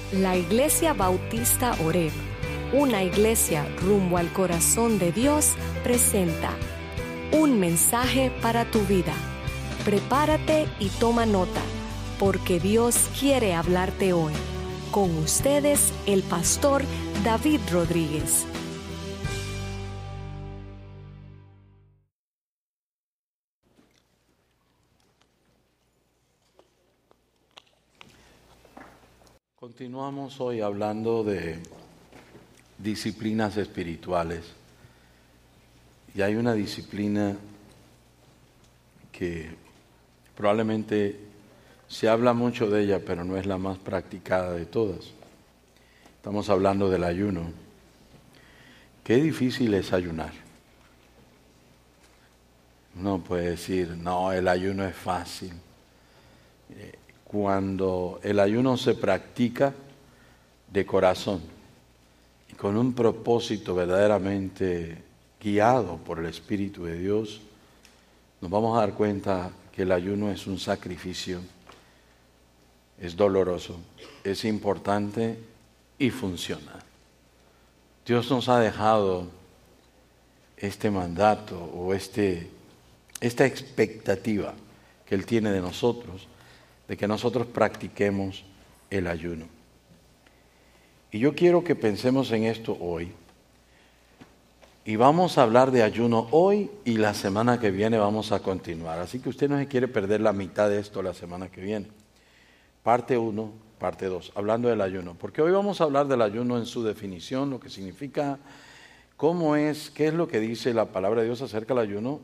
La Iglesia Bautista Oreb, una iglesia rumbo al corazón de Dios, presenta un mensaje para tu vida. Prepárate y toma nota, porque Dios quiere hablarte hoy. Con ustedes, el pastor David Rodríguez. Continuamos hoy hablando de disciplinas espirituales. Y hay una disciplina que probablemente se habla mucho de ella, pero no es la más practicada de todas. Estamos hablando del ayuno. Qué difícil es ayunar. Uno puede decir, no, el ayuno es fácil. Cuando el ayuno se practica de corazón y con un propósito verdaderamente guiado por el Espíritu de Dios, nos vamos a dar cuenta que el ayuno es un sacrificio, es doloroso, es importante y funciona. Dios nos ha dejado este mandato o esta expectativa que Él tiene de nosotros, de que nosotros practiquemos el ayuno. Y yo quiero que pensemos en esto hoy. Y vamos a hablar de ayuno hoy y la semana que viene vamos a continuar. Así que usted no se quiere perder la mitad de esto la semana que viene. Parte 1, parte 2, hablando del ayuno. Porque hoy vamos a hablar del ayuno en su definición, lo que significa, cómo es, qué es lo que dice la palabra de Dios acerca del ayuno.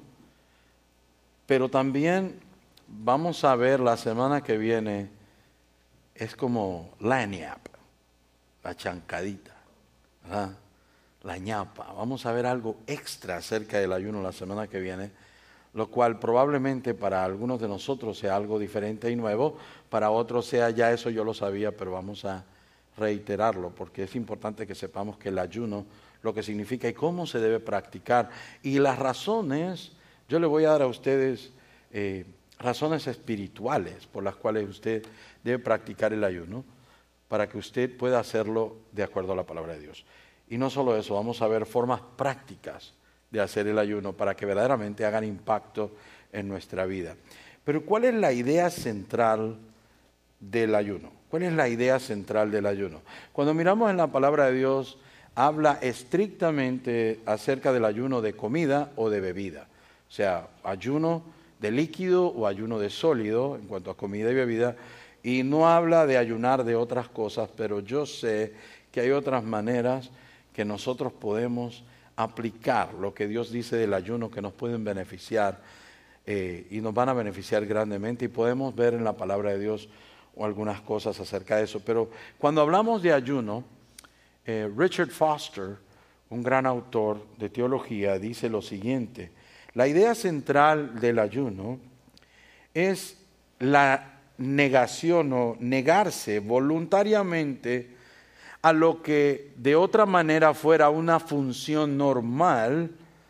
Pero también vamos a ver la semana que viene, es como la ñapa, la chancadita, ¿verdad? La ñapa. Vamos a ver algo extra acerca del ayuno la semana que viene, lo cual probablemente para algunos de nosotros sea algo diferente y nuevo, para otros sea ya eso yo lo sabía, pero vamos a reiterarlo, porque es importante que sepamos que el ayuno, lo que significa y cómo se debe practicar. Y las razones, yo le voy a dar a ustedes razones espirituales por las cuales usted debe practicar el ayuno para que usted pueda hacerlo de acuerdo a la palabra de Dios. Y no solo eso, vamos a ver formas prácticas de hacer el ayuno para que verdaderamente hagan impacto en nuestra vida. Pero ¿cuál es la idea central del ayuno? ¿Cuál es la idea central del ayuno? Cuando miramos en la palabra de Dios, habla estrictamente acerca del ayuno de comida o de bebida. O sea, ayuno de líquido o ayuno de sólido en cuanto a comida y bebida, y no habla de ayunar de otras cosas, pero yo sé que hay otras maneras que nosotros podemos aplicar lo que Dios dice del ayuno que nos pueden beneficiar y nos van a beneficiar grandemente, y podemos ver en la palabra de Dios algunas cosas acerca de eso. Pero cuando hablamos de ayuno, Richard Foster, un gran autor de teología, dice lo siguiente: la idea central del ayuno es la negación o negarse voluntariamente a lo que de otra manera fuera una función normal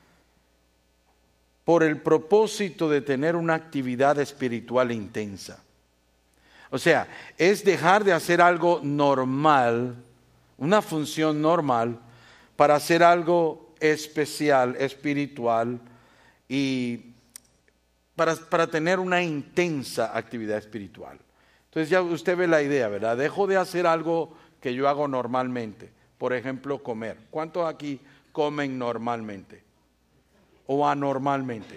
por el propósito de tener una actividad espiritual intensa. O sea, es dejar de hacer algo normal, una función normal, para hacer algo especial, espiritual, y para tener una intensa actividad espiritual. Entonces ya usted ve la idea, ¿verdad? Dejo de hacer algo que yo hago normalmente. Por ejemplo, comer. ¿Cuántos aquí comen normalmente? ¿O anormalmente?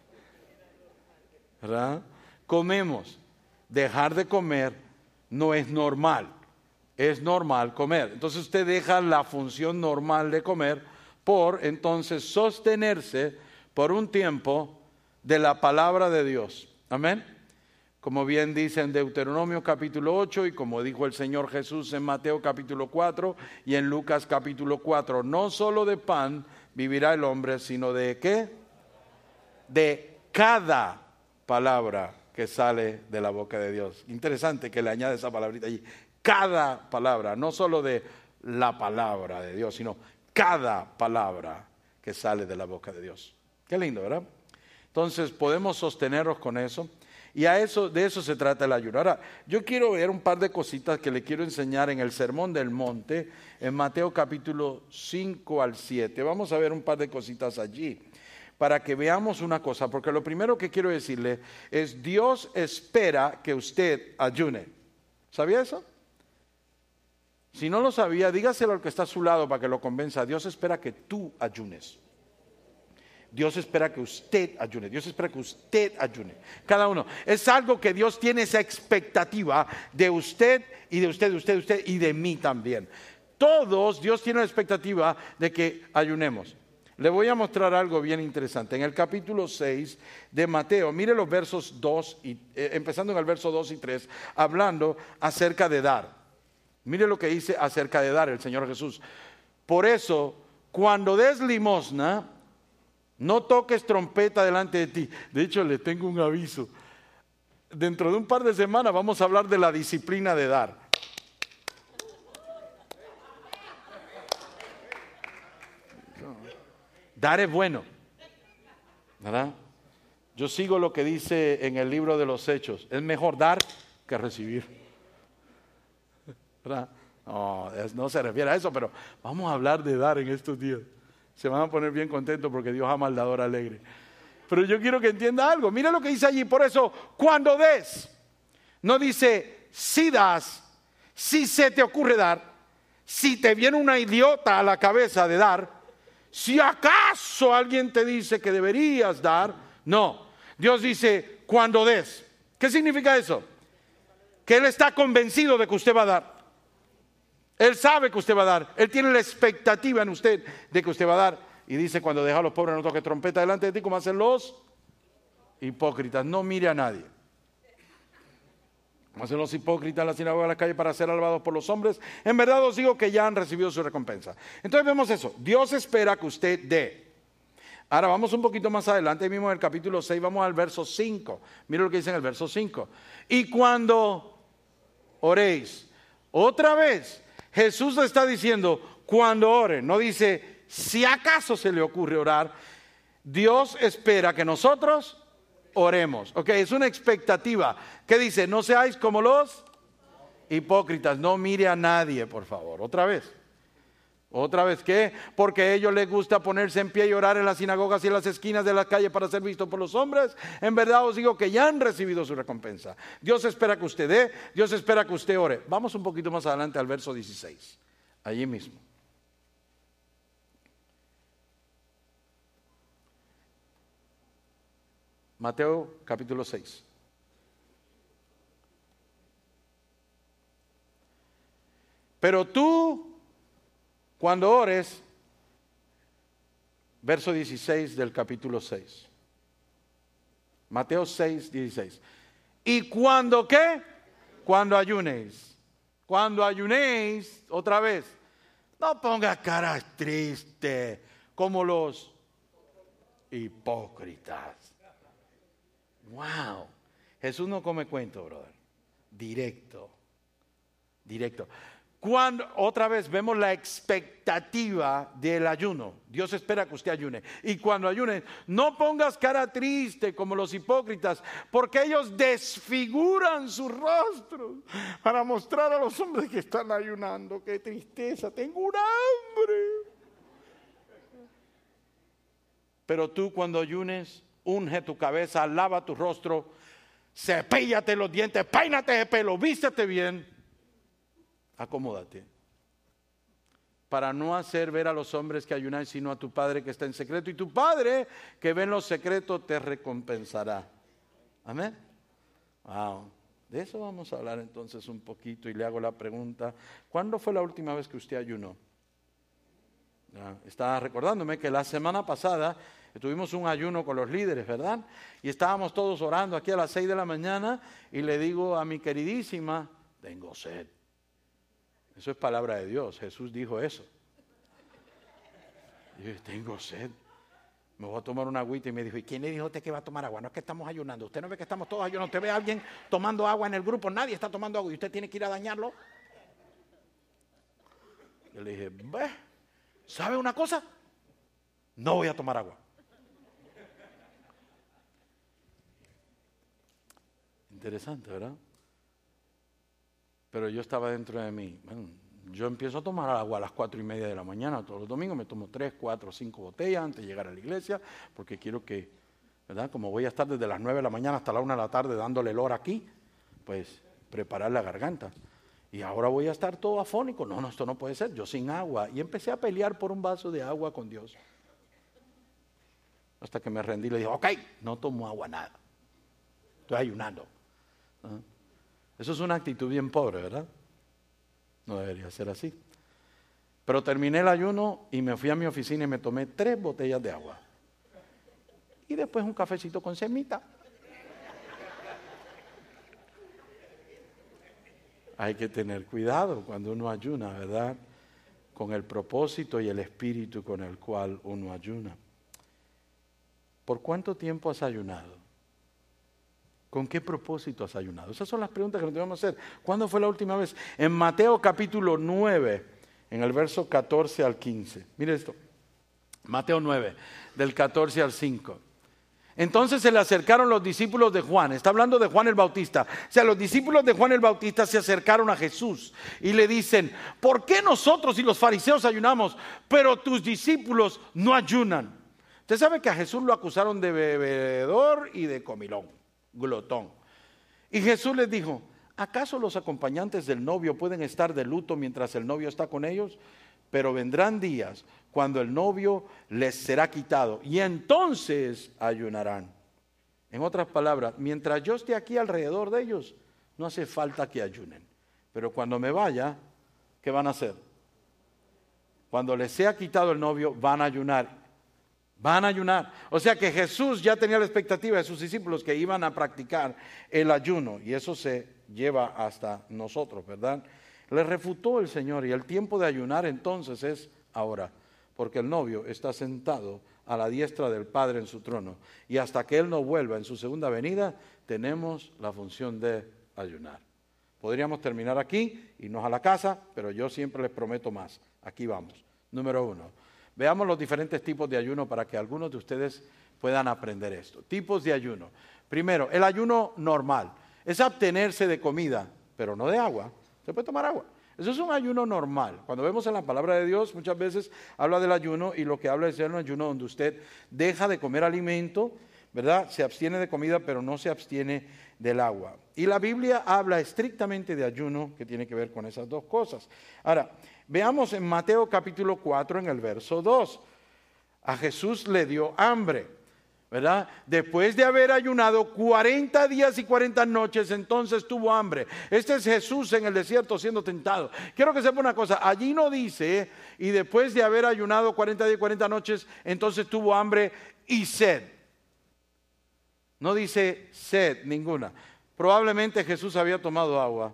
¿Verdad? Comemos. Dejar de comer no es normal. Es normal comer. Entonces usted deja la función normal de comer por entonces sostenerse por un tiempo de la palabra de Dios. Amén. Como bien dice en Deuteronomio capítulo 8 y como dijo el Señor Jesús en Mateo capítulo 4 y en Lucas capítulo 4, no solo de pan vivirá el hombre, sino de ¿qué? De cada palabra que sale de la boca de Dios. Interesante que le añade esa palabrita allí. Cada palabra, no solo de la palabra de Dios, sino cada palabra que sale de la boca de Dios. Qué lindo, ¿verdad? Entonces podemos sostenernos con eso. Y de eso se trata el ayuno. Ahora, yo quiero ver un par de cositas que le quiero enseñar en el Sermón del Monte, en Mateo capítulo 5 al 7. Vamos a ver un par de cositas allí, para que veamos una cosa, porque lo primero que quiero decirle es, Dios espera que usted ayune. ¿Sabía eso? Si no lo sabía, dígaselo al que está a su lado para que lo convenza. Dios espera que tú ayunes. Dios espera que usted ayune. Dios espera que usted ayune. Cada uno. Es algo que Dios tiene esa expectativa de usted y de usted, de usted y de mí también. Todos, Dios tiene la expectativa de que ayunemos. Le voy a mostrar algo bien interesante. En el capítulo 6 de Mateo, mire los versos 2, empezando en el verso 2 y 3, hablando acerca de dar. Mire lo que dice acerca de dar el Señor Jesús. Por eso, cuando des limosna, no toques trompeta delante de ti. De hecho, le tengo un aviso. Dentro de un par de semanas vamos a hablar de la disciplina de dar. Dar es bueno, ¿verdad? Yo sigo lo que dice en el libro de los Hechos. Es mejor dar que recibir, ¿verdad? No se refiere a eso, pero vamos a hablar de dar en estos días. Se van a poner bien contentos porque Dios ama al dador alegre. Pero yo quiero que entienda algo. Mira lo que dice allí. Por eso, cuando des, no dice si das, si se te ocurre dar, si te viene una idiota a la cabeza de dar, si acaso alguien te dice que deberías dar. No, Dios dice cuando des. ¿Qué significa eso? Que Él está convencido de que usted va a dar. Él sabe que usted va a dar. Él tiene la expectativa en usted de que usted va a dar. Y dice, cuando deja a los pobres no toque trompeta delante de ti, como hacen los hipócritas. No mire a nadie. Como hacen los hipócritas en la sinagoga de la calle para ser alabados por los hombres. En verdad os digo que ya han recibido su recompensa. Entonces vemos eso. Dios espera que usted dé. Ahora vamos un poquito más adelante, ahí mismo en el capítulo 6, vamos al verso 5. Mira lo que dice en el verso 5. Y cuando oréis, otra vez, Jesús le está diciendo, cuando oren, no dice, si acaso se le ocurre orar. Dios espera que nosotros oremos. Ok, es una expectativa. ¿Qué dice? No seáis como los hipócritas. No mire a nadie, por favor. Otra vez. ¿Otra vez qué? Porque a ellos les gusta ponerse en pie y orar en las sinagogas y en las esquinas de la calle para ser vistos por los hombres. En verdad os digo que ya han recibido su recompensa. Dios espera que usted dé, Dios espera que usted ore. Vamos un poquito más adelante al verso 16. Allí mismo. Mateo capítulo 6. Pero tú, cuando ores, verso 16 del capítulo 6. Mateo 6, 16. ¿Y cuando qué? Cuando ayunéis. Cuando ayunéis, otra vez, no ponga cara triste como los hipócritas. Wow. Jesús no come cuento, brother. Directo. Cuando otra vez vemos la expectativa del ayuno. Dios espera que usted ayune. Y cuando ayune, no pongas cara triste como los hipócritas, porque ellos desfiguran sus rostros para mostrar a los hombres que están ayunando. Qué tristeza, tengo un hambre. Pero tú, cuando ayunes, unge tu cabeza, lava tu rostro, cepíllate los dientes, peínate el pelo, vístete bien, acomódate, para no hacer ver a los hombres que ayunáis, sino a tu Padre que está en secreto, y tu Padre que ve en lo secreto te recompensará. Amén. Wow. De eso vamos a hablar entonces un poquito, y le hago la pregunta: ¿cuándo fue la última vez que usted ayunó? Estaba recordándome que la semana pasada tuvimos un ayuno con los líderes, ¿verdad? Y estábamos todos orando aquí a las 6 de la mañana, y le digo a mi queridísima, tengo sed. Eso es palabra de Dios, Jesús dijo eso. Y yo, tengo sed. Me voy a tomar una agüita, y me dijo, ¿y quién le dijo a usted que va a tomar agua? No es que estamos ayunando. Usted no ve que estamos todos ayunando. Usted ve a alguien tomando agua en el grupo, nadie está tomando agua y usted tiene que ir a dañarlo. Yo le dije, ¿sabe una cosa? No voy a tomar agua. Interesante, ¿verdad? Pero yo estaba dentro de mí. Bueno, yo empiezo a tomar agua a las 4:30 de la mañana todos los domingos. Me tomo 3, 4, 5 botellas antes de llegar a la iglesia, porque quiero que, ¿verdad? Como voy a estar desde las 9 de la mañana hasta la 1 de la tarde dándole el hora aquí, pues preparar la garganta. Y ahora voy a estar todo afónico. No, esto no puede ser. Yo sin agua. Y empecé a pelear por un vaso de agua con Dios. Hasta que me rendí y le dije, ok, no tomo agua, nada. Estoy ayunando. ¿Ah? Eso es una actitud bien pobre, ¿verdad? No debería ser así. Pero terminé el ayuno y me fui a mi oficina y me tomé 3 botellas de agua. Y después un cafecito con semita. Hay que tener cuidado cuando uno ayuna, ¿verdad? Con el propósito y el espíritu con el cual uno ayuna. ¿Por cuánto tiempo has ayunado? ¿Con qué propósito has ayunado? Esas son las preguntas que nos debemos hacer. ¿Cuándo fue la última vez? En Mateo capítulo 9, en el verso 14 al 15. Mire esto. Mateo 9, del 14 al 5. Entonces se le acercaron los discípulos de Juan. Está hablando de Juan el Bautista. O sea, los discípulos de Juan el Bautista se acercaron a Jesús y le dicen, ¿por qué nosotros y los fariseos ayunamos, pero tus discípulos no ayunan? Usted sabe que a Jesús lo acusaron de bebedor y de comilón, glotón. Y Jesús les dijo, ¿acaso los acompañantes del novio pueden estar de luto mientras el novio está con ellos? Pero vendrán días cuando el novio les será quitado y entonces ayunarán. En otras palabras, mientras yo esté aquí alrededor de ellos, no hace falta que ayunen. Pero cuando me vaya, ¿qué van a hacer? Cuando les sea quitado el novio, van a ayunar. Van a ayunar. O sea que Jesús ya tenía la expectativa de sus discípulos que iban a practicar el ayuno. Y eso se lleva hasta nosotros, ¿verdad? Le refutó el Señor y el tiempo de ayunar entonces es ahora. Porque el novio está sentado a la diestra del Padre en su trono. Y hasta que Él no vuelva en su segunda venida, tenemos la función de ayunar. Podríamos terminar aquí, irnos a la casa, pero yo siempre les prometo más. Aquí vamos. Número 1. Veamos los diferentes tipos de ayuno para que algunos de ustedes puedan aprender esto. Tipos de ayuno. Primero, el ayuno normal. Es abstenerse de comida, pero no de agua. Se puede tomar agua. Eso es un ayuno normal. Cuando vemos en la palabra de Dios, muchas veces habla del ayuno y lo que habla es de un ayuno donde usted deja de comer alimento, ¿verdad? Se abstiene de comida, pero no se abstiene del agua. Y la Biblia habla estrictamente de ayuno que tiene que ver con esas dos cosas. Ahora, veamos en Mateo capítulo 4 en el verso 2. A Jesús le dio hambre, ¿verdad? Después de haber ayunado 40 días y 40 noches, entonces tuvo hambre. Este es Jesús en el desierto siendo tentado. Quiero que sepa una cosa, allí no dice, y después de haber ayunado 40 días y 40 noches, entonces tuvo hambre y sed. No dice sed ninguna. Probablemente Jesús había tomado agua.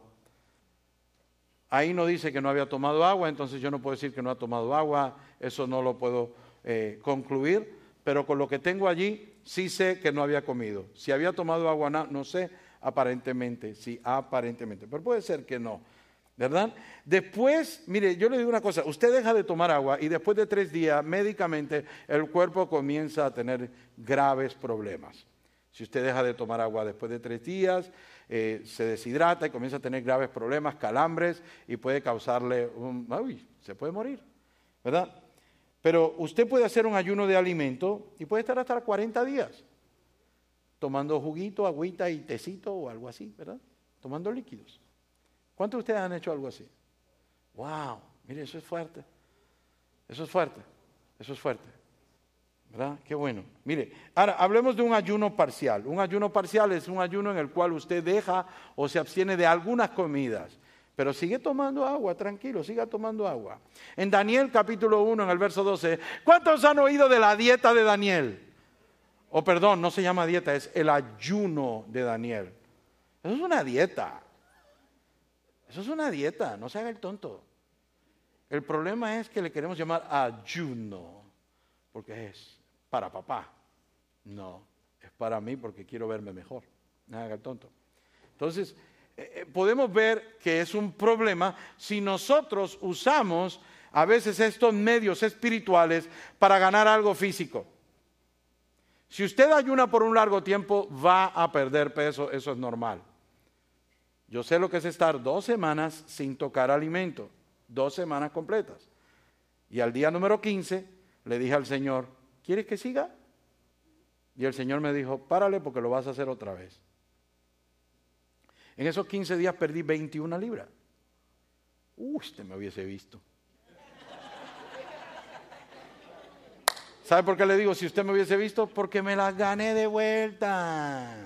Ahí no dice que no había tomado agua, entonces yo no puedo decir que no ha tomado agua, eso no lo puedo concluir, pero con lo que tengo allí sí sé que no había comido. Si había tomado agua, no sé, aparentemente, sí, aparentemente, pero puede ser que no, ¿verdad? Después, mire, yo le digo una cosa, usted deja de tomar agua y después de 3 días, médicamente, el cuerpo comienza a tener graves problemas. Si usted deja de tomar agua después de 3 días, se deshidrata y comienza a tener graves problemas, calambres, y puede causarle se puede morir, ¿verdad? Pero usted puede hacer un ayuno de alimento y puede estar hasta 40 días tomando juguito, agüita y tecito o algo así, ¿verdad? Tomando líquidos. ¿Cuántos de ustedes han hecho algo así? ¡Wow! Mire, eso es fuerte. Eso es fuerte. Eso es fuerte. ¿Verdad? Qué bueno. Mire, ahora hablemos de un ayuno parcial. Un ayuno parcial es un ayuno en el cual usted deja o se abstiene de algunas comidas, pero sigue tomando agua, tranquilo, siga tomando agua. En Daniel capítulo 1, en el verso 12, ¿cuántos han oído de la dieta de Daniel? O perdón, no se llama dieta, es el ayuno de Daniel. Eso es una dieta. Eso es una dieta, no se haga el tonto. El problema es que le queremos llamar ayuno, porque es para papá. No, es para mí porque quiero verme mejor. No haga el tonto. Entonces, podemos ver que es un problema si nosotros usamos a veces estos medios espirituales para ganar algo físico. Si usted ayuna por un largo tiempo, va a perder peso, eso es normal. Yo sé lo que es estar 2 semanas sin tocar alimento, 2 semanas completas. Y al día número 15 le dije al Señor, ¿quieres que siga? Y el Señor me dijo, párale porque lo vas a hacer otra vez. En esos 15 días perdí 21 libras. Usted me hubiese visto. ¿Sabe por qué le digo si usted me hubiese visto? Porque me las gané de vuelta.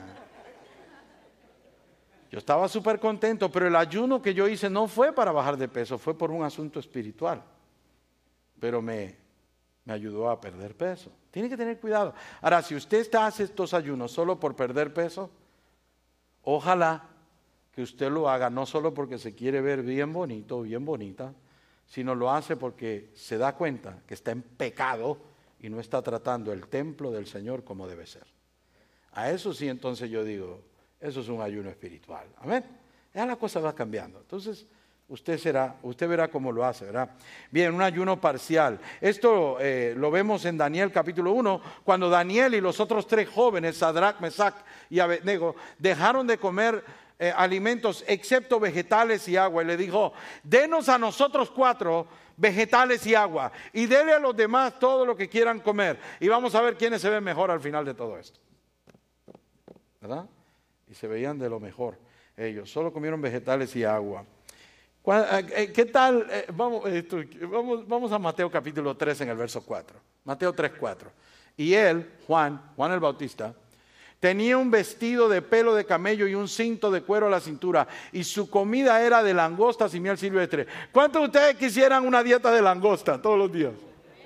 Yo estaba súper contento, pero el ayuno que yo hice no fue para bajar de peso, fue por un asunto espiritual. Pero me ayudó a perder peso. Tiene que tener cuidado. Ahora, si usted hace estos ayunos solo por perder peso, ojalá que usted lo haga no solo porque se quiere ver bien bonito o bien bonita, sino lo hace porque se da cuenta que está en pecado y no está tratando el templo del Señor como debe ser. A eso sí, entonces yo digo, eso es un ayuno espiritual. Amén. Ya la cosa va cambiando. Entonces, usted verá cómo lo hace, ¿verdad? Bien, un ayuno parcial. Esto lo vemos en Daniel capítulo 1, cuando Daniel y los otros 3 jóvenes, Sadrach, Mesach y Abednego, dejaron de comer alimentos excepto vegetales y agua. Y le dijo, denos a nosotros 4 vegetales y agua, y dele a los demás todo lo que quieran comer. Y vamos a ver quiénes se ven mejor al final de todo esto. ¿Verdad? Y se veían de lo mejor. Ellos solo comieron vegetales y agua. ¿Qué tal? Vamos a Mateo capítulo 3 en el verso 4. Mateo 3, 4. Y él, Juan el Bautista, tenía un vestido de pelo de camello y un cinto de cuero a la cintura, y su comida era de langostas y miel silvestre. ¿Cuántos de ustedes quisieran una dieta de langosta todos los días?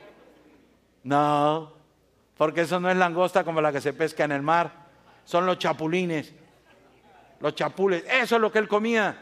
No, porque eso no es langosta como la que se pesca en el mar, son los chapulines, los chapules, eso es lo que él comía,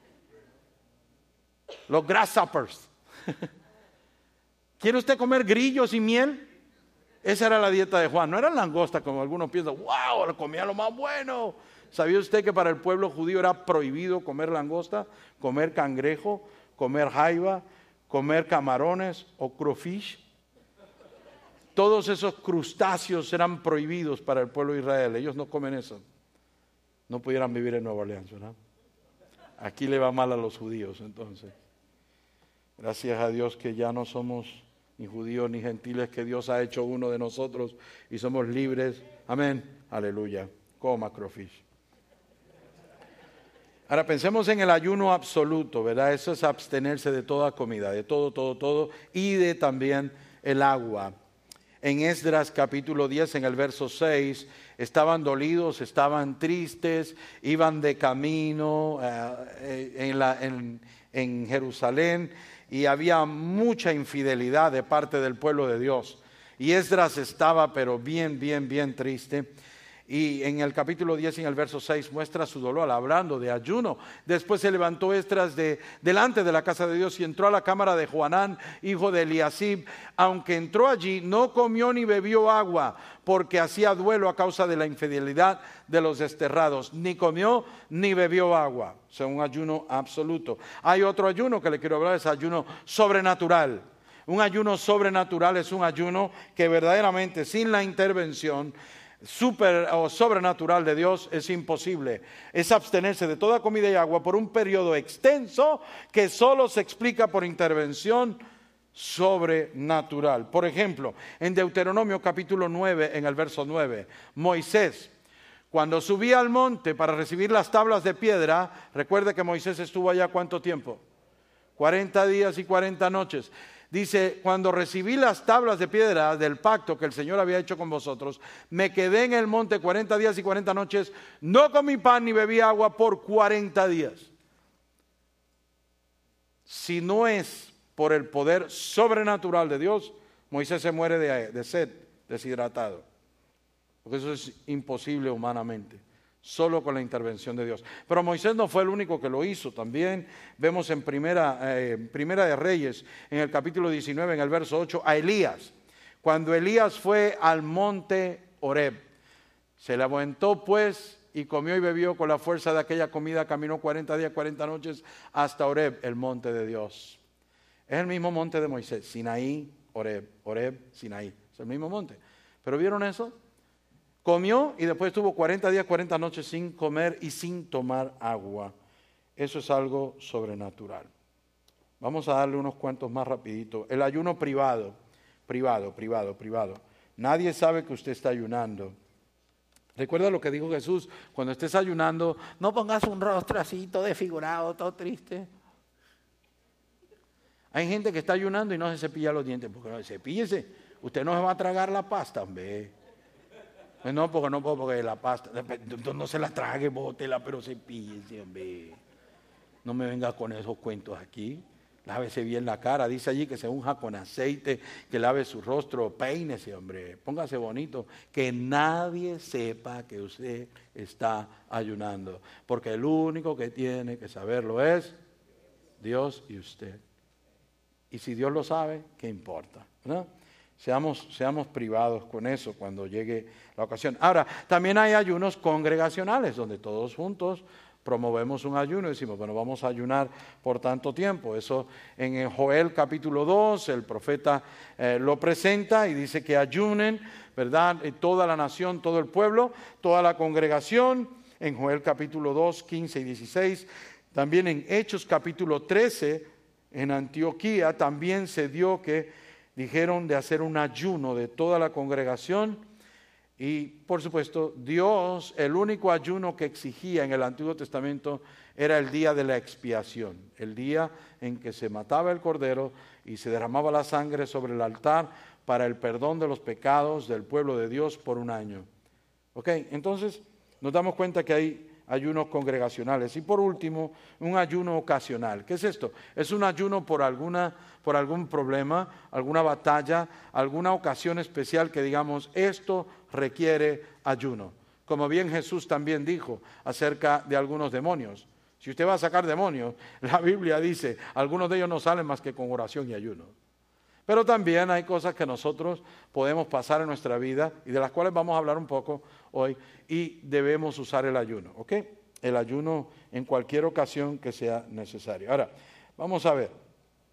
los grasshoppers. ¿Quiere usted comer grillos y miel? Esa era la dieta de Juan, no era langosta como algunos piensan, wow, comía lo más bueno. ¿Sabía usted que para el pueblo judío era prohibido comer langosta, comer cangrejo, comer jaiba, comer camarones o crawfish? Todos esos crustáceos eran prohibidos para el pueblo de Israel, ellos no comen eso. No pudieran vivir en Nueva Orleans, ¿verdad? Aquí le va mal a los judíos entonces. Gracias a Dios que ya no somos ni judíos ni gentiles, que Dios ha hecho uno de nosotros y somos libres. Amén. Aleluya. Coma crawfish. Ahora pensemos en el ayuno absoluto, ¿verdad? Eso es abstenerse de toda comida, de todo, y de también el agua. En Esdras capítulo 10, en el verso 6, estaban dolidos, estaban tristes, iban de camino en Jerusalén, y había mucha infidelidad de parte del pueblo de Dios. Y Esdras estaba pero bien triste. Y en el capítulo 10 y en el verso 6 muestra su dolor hablando de ayuno. Después se levantó Esdras delante de la casa de Dios y entró a la cámara de Johanán, hijo de Eliasib. Aunque entró allí, no comió ni bebió agua, porque hacía duelo a causa de la infidelidad de los desterrados. Ni comió ni bebió agua. O sea, un ayuno absoluto. Hay otro ayuno que le quiero hablar, es ayuno sobrenatural. Un ayuno sobrenatural es un ayuno que verdaderamente sin la intervención sobrenatural de Dios es imposible. Es abstenerse de toda comida y agua por un periodo extenso que solo se explica por intervención sobrenatural. Por ejemplo, en Deuteronomio capítulo 9, en el verso 9, Moisés, cuando subía al monte para recibir las tablas de piedra, recuerde que Moisés estuvo allá ¿cuánto tiempo? 40 días y 40 noches. Dice, cuando recibí las tablas de piedra del pacto que el Señor había hecho con vosotros, me quedé en el monte 40 días y 40 noches, no comí pan ni bebí agua por 40 días. Si no es por el poder sobrenatural de Dios, Moisés se muere de sed, deshidratado. Porque eso es imposible humanamente. Solo con la intervención de Dios. Pero Moisés no fue el único que lo hizo. También vemos en Primera de Reyes, en el capítulo 19, en el verso 8, a Elías. Cuando Elías fue al monte Horeb, se levantó pues y comió y bebió con la fuerza de aquella comida, caminó 40 días, 40 noches hasta Horeb, el monte de Dios. Es el mismo monte de Moisés, Sinaí, Horeb, Sinaí. Es el mismo monte. ¿Pero vieron eso? Comió y después estuvo 40 días, 40 noches sin comer y sin tomar agua. eso es algo sobrenatural. Vamos a darle unos cuantos más rapidito. El ayuno privado. Nadie sabe que usted está ayunando. Recuerda lo que dijo Jesús, cuando estés ayunando, no pongas un rostro así, todo desfigurado, todo triste. Hay gente que está ayunando y no se cepilla los dientes, porque no, cepíllese, usted no se va a tragar la pasta, hombre. No, porque la pasta, no se la trague, bótela, pero cepíllese, hombre. No me venga con esos cuentos aquí. Lávese bien la cara, dice allí que se unja con aceite, que lave su rostro, peínese, hombre, póngase bonito, que nadie sepa que usted está ayunando, porque el único que tiene que saberlo es Dios y usted. Y si Dios lo sabe, ¿qué importa? ¿No? Seamos privados con eso cuando llegue la ocasión. Ahora, también hay ayunos congregacionales, donde todos juntos promovemos un ayuno y decimos, bueno, vamos a ayunar por tanto tiempo. Eso en Joel capítulo 2, el profeta lo presenta y dice que ayunen, ¿verdad? Toda la nación, todo el pueblo, toda la congregación, en Joel capítulo 2, 15 y 16. También en Hechos capítulo 13, en Antioquía, también se dio que dijeron de hacer un ayuno de toda la congregación. Y por supuesto, Dios, el único ayuno que exigía en el Antiguo Testamento era el día de la expiación, el día en que se mataba el cordero y se derramaba la sangre sobre el altar para el perdón de los pecados del pueblo de Dios por un año. ¿Ok? Entonces nos damos cuenta que hay ayunos congregacionales. Y por último, un ayuno ocasional. ¿Qué es esto? Es un ayuno por algún problema, alguna batalla, alguna ocasión especial que digamos, esto requiere ayuno. Como bien Jesús también dijo acerca de algunos demonios. Si usted va a sacar demonios, la Biblia dice, algunos de ellos no salen más que con oración y ayuno. Pero también hay cosas que nosotros podemos pasar en nuestra vida y de las cuales vamos a hablar un poco hoy y debemos usar el ayuno, ¿ok? El ayuno en cualquier ocasión que sea necesario. Ahora, vamos a ver,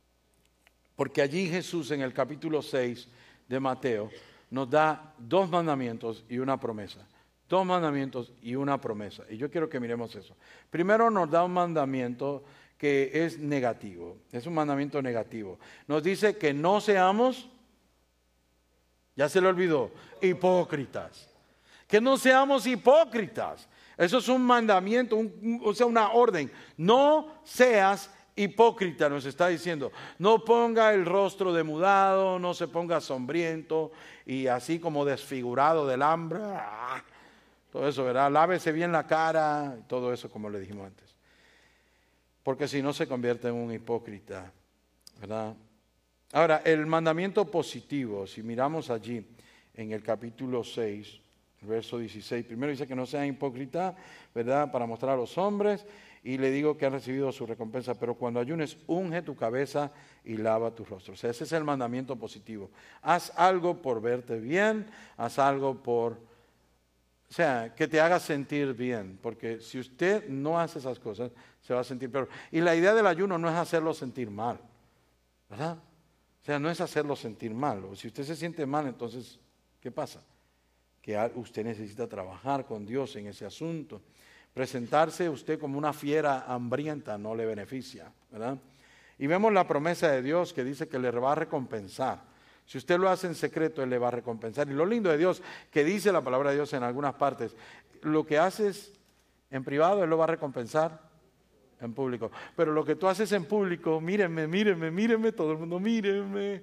porque allí Jesús en el capítulo 6 de Mateo nos da 2 mandamientos y una promesa. 2 mandamientos y una promesa. Y yo quiero que miremos eso. Primero nos da un mandamiento que es negativo, es un mandamiento negativo. Nos dice que no seamos, ya se le olvidó, hipócritas. Que no seamos hipócritas. Eso es un mandamiento, o sea, una orden. No seas hipócrita, nos está diciendo. No ponga el rostro demudado, no se ponga sombriento y así como desfigurado del hambre. Todo eso, ¿verdad? Lávese bien la cara, todo eso como le dijimos antes. Porque si no se convierte en un hipócrita, ¿verdad? Ahora, el mandamiento positivo, si miramos allí en el capítulo 6, verso 16, primero dice que no sean hipócritas, ¿verdad? Para mostrar a los hombres, y le digo que han recibido su recompensa, pero cuando ayunes, unge tu cabeza y lava tu rostro. O sea, ese es el mandamiento positivo. Haz algo por verte bien, haz algo por... O sea, que te haga sentir bien, porque si usted no hace esas cosas, se va a sentir peor. Y la idea del ayuno no es hacerlo sentir mal, ¿verdad? O sea, no es hacerlo sentir mal. O si usted se siente mal, entonces, ¿qué pasa? Que usted necesita trabajar con Dios en ese asunto. Presentarse usted como una fiera hambrienta no le beneficia, ¿verdad? Y vemos la promesa de Dios que dice que le va a recompensar. Si usted lo hace en secreto, Él le va a recompensar. Y lo lindo de Dios, que dice la palabra de Dios en algunas partes, lo que haces en privado, Él lo va a recompensar en público. Pero lo que tú haces en público, mírenme, todo el mundo mírenme,